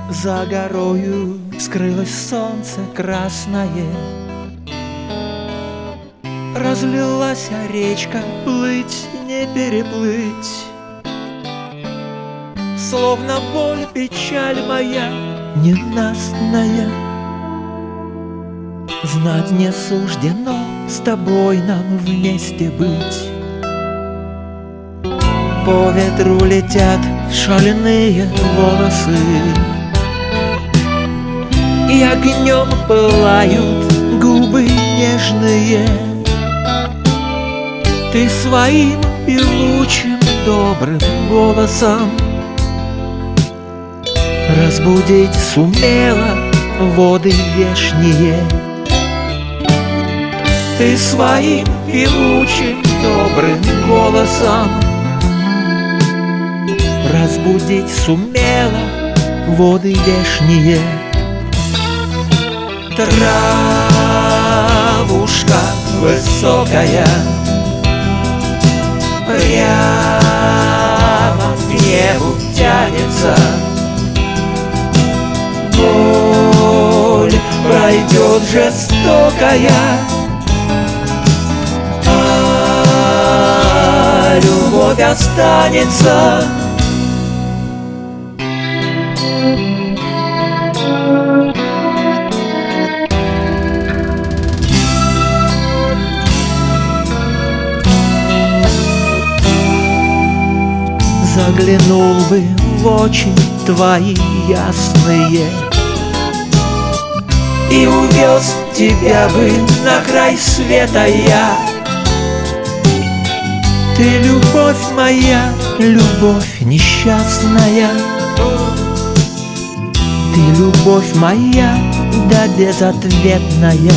За горою скрылось солнце красное, разлилась речка, плыть не переплыть. Словно боль, печаль моя ненастная, знать не суждено с тобой нам вместе быть. По ветру летят шальные волосы, и огнем пылают губы нежные. Ты своим певучим добрым голосом разбудить сумела воды вешние. Ты своим певучим добрым голосом разбудить сумела воды вешние. Травушка высокая прямо к небу тянется, боль пройдет жестокая, а любовь останется. Заглянул бы в очи твои ясные и увез тебя бы на край света я. Ты любовь моя, любовь несчастная, ты любовь моя, да безответная.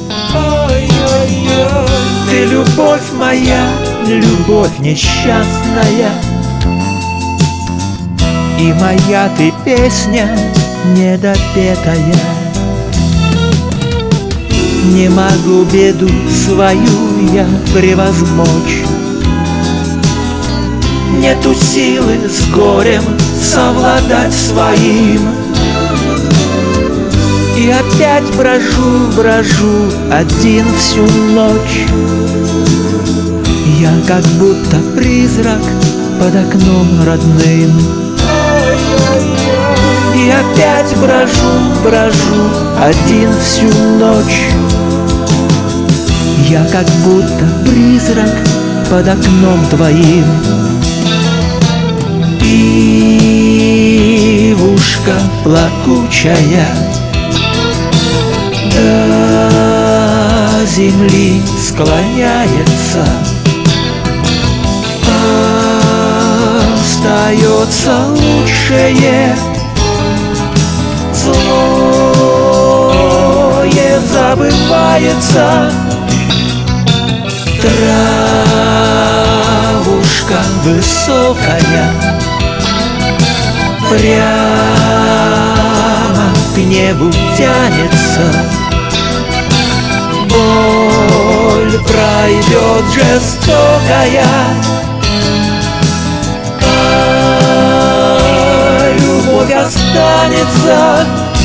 Ты любовь моя, любовь несчастная, и моя ты песня недопетая. Не могу беду свою я превозмочь, нету силы с горем совладать своим. И опять брожу один всю ночь, я как будто призрак под окном родным. И опять брожу один всю ночь, я как будто призрак под окном твоим. Ивушка плакучая до земли склоняется, остается лучшее, злое забывается. Травушка высокая прямо к небу тянется, боль пройдет жестокая, а любовь останется.